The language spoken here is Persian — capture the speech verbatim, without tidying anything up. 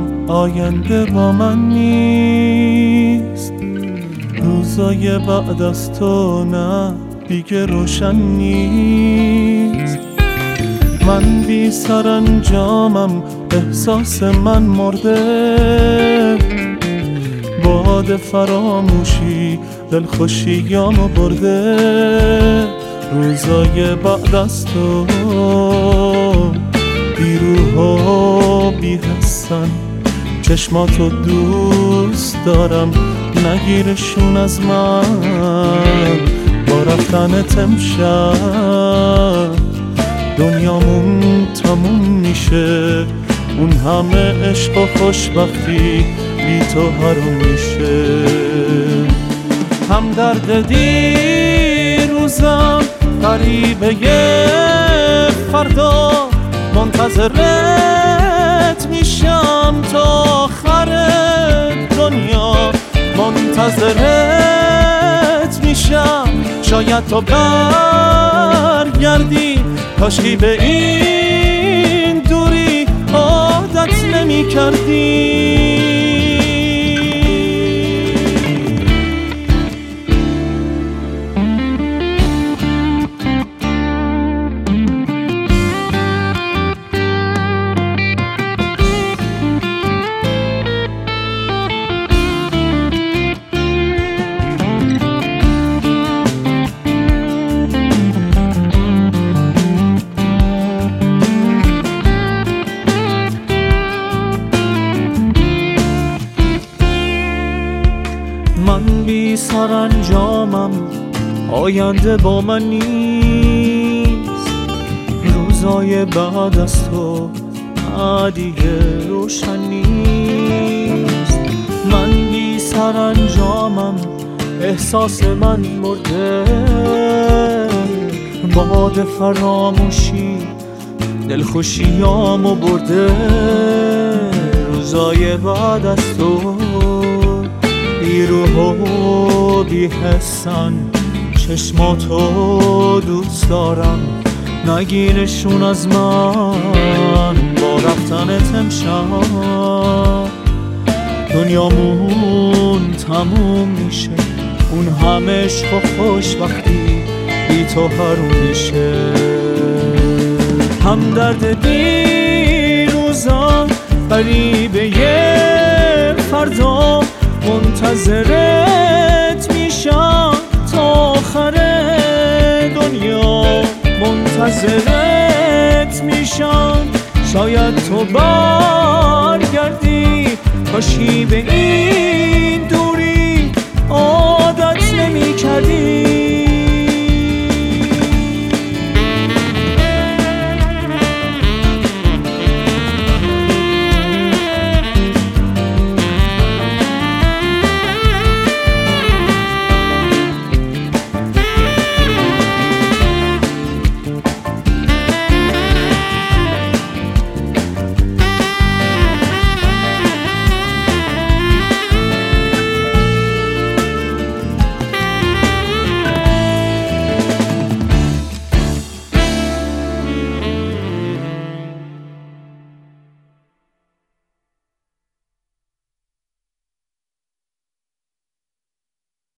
آینده با من نیست، روزای بعد از تو نه دیگه روشن نیست. من بی سرانجامم، احساس من مرده، باد فراموشی دلخوشیامو برده. روزای بعد از تو بی روح و بی حسن، چشماتو دوست دارم نگیرشون از من. با رفتنت امشب دنیامون تموم میشه، اون همه عشق و خوشبختی بی تو حروم میشه. هم درد دیروزم قریبه فردا، منتظرت میشم تا آخر دنیا. منتظرت میشم شاید تو برگردی، کاشکی به این دوری عادت نمی کردی. من بی سرانجامم، آینده با من نیست، روزای بعد از تو دیگه روشن نیست. من بی سرانجامم، احساس من مرده، باد فراموشی دلخوشیامو برده. روزای بعد از تو بی روح و بی حسن، چشماتو دوست دارم نگیرشون از من. با رفتنت امشب دنیامون تموم میشه، اون همه عشق و خوشبختی بی تو حروم میشه. هم درد دیروزم قریبه فردا، منتظرت میشم تا آخر دنیا. منتظرت میشم شاید تو برگردی، کاشکی به این